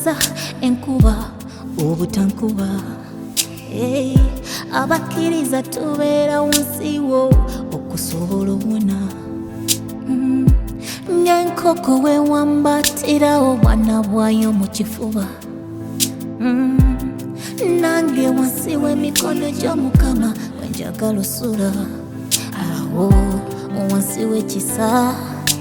bakozesa enkuba obutankuba. Abakkiriza tubeera wansi wo okusobola obuna. Ng'enkoko wewambatira obwana bwayo mu kifuba. Nange wansi w'emikono gy'Omukama wenjagala osula. Awo wansi w'ekisa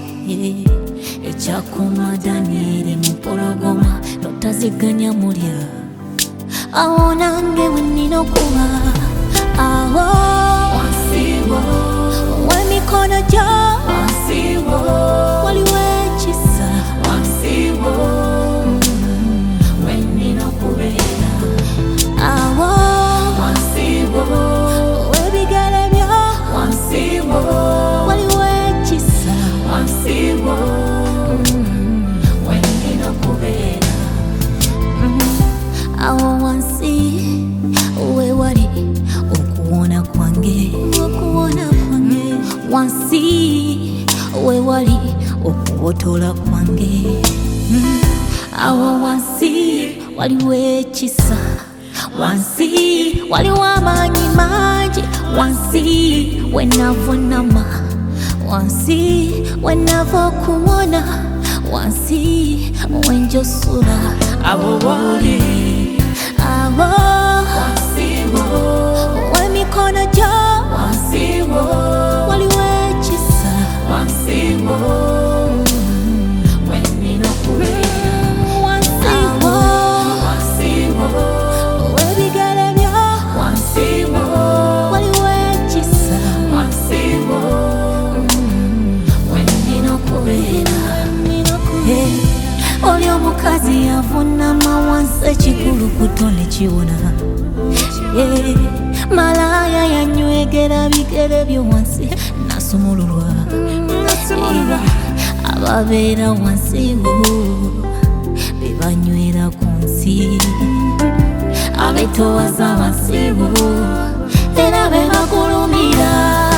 ekyakuma Danyeri mu mpologoma n'otaziganya mulya. Awo nange wenina okuba awo wansi wo w'emikono gyo. Wansi wo waliwo ekisa. Wansi wo wenina okubeera awo wansi wo w'ebigere byo. Wansi wo waliwo ekisa. Wansi wo wenina okubeera awo wansi we wali okuwona kwange. Wansi we wali okubotola kwange. Awo wansi waliwo ekisa. Wansi waliwo amaanyi mangi. Wansi wenavunama. Wansi wenava okuwona. Wansi wenjosula awo wali awo wansi wo w'emikono gyo. Wansi wo waliwo ekisa. Wansi wo wenina okubeera. Wansi wo w'ebigere byo. Wansi wo waliwo ekisa. Wansi wo wenina okubeera. Oli omukazi yavunama wansi ekikulukuto ne kiwona. Malaya yanywegera bigere byo wansi nasumululwa. Ababeera wansi wo bebanywera ku nsi. Abetoowaza wansi wo era bebagulumira.